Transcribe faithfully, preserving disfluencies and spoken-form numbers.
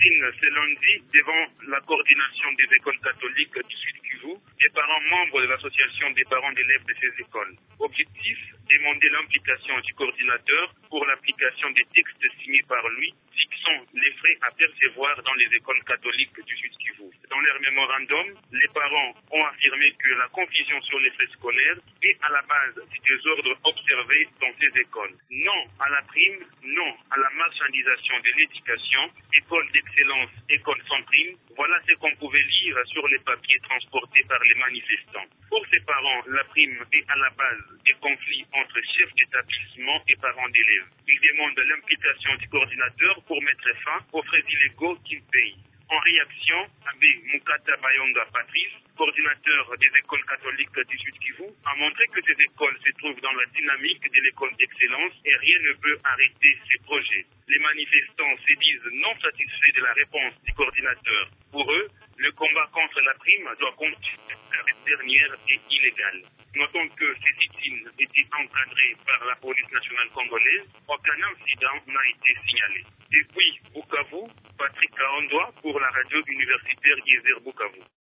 sit-in ce lundi devant la coordination des écoles catholiques du Sud Kivu, des parents membres de l'association des parents d'élèves de ces écoles. Objectif, demander l'implication du coordinateur pour l'application des textes signés par lui, fixant les frais à percevoir dans les écoles catholiques du Sud Kivu. Dans leur mémorandum, les parents ont affirmé que la confusion sur les frais scolaires est à la base du désordre observé dans ces écoles. Non à la prime, non à la marchandisation de l'éducation, école d'excellence, école sans prime, voilà ce qu'on pouvait lire sur les papiers transportés par les manifestants. Pour ces parents, la prime est à la base des conflits entre chefs d'établissement et parents d'élèves. Ils demandent l'implication du coordinateur pour mettre fin aux frais illégaux qu'ils payent. En réaction, Abbé Mukata Bayonga Patrice, coordinateur des écoles catholiques du Sud Kivu, a montré que ces écoles se trouvent dans la dynamique de l'école d'excellence et rien ne peut arrêter ces projets. Les manifestants se disent non satisfaits de la réponse du coordinateur. Pour eux, le combat contre la prime doit continuer car cette dernière est illégale. Notons que ces sit-ins étaient encadrés par la police nationale congolaise. Aucun incident n'a été signalé. Depuis Bukavu, Patrick Kaondoa pour la radio universitaire Yezer Bukavu.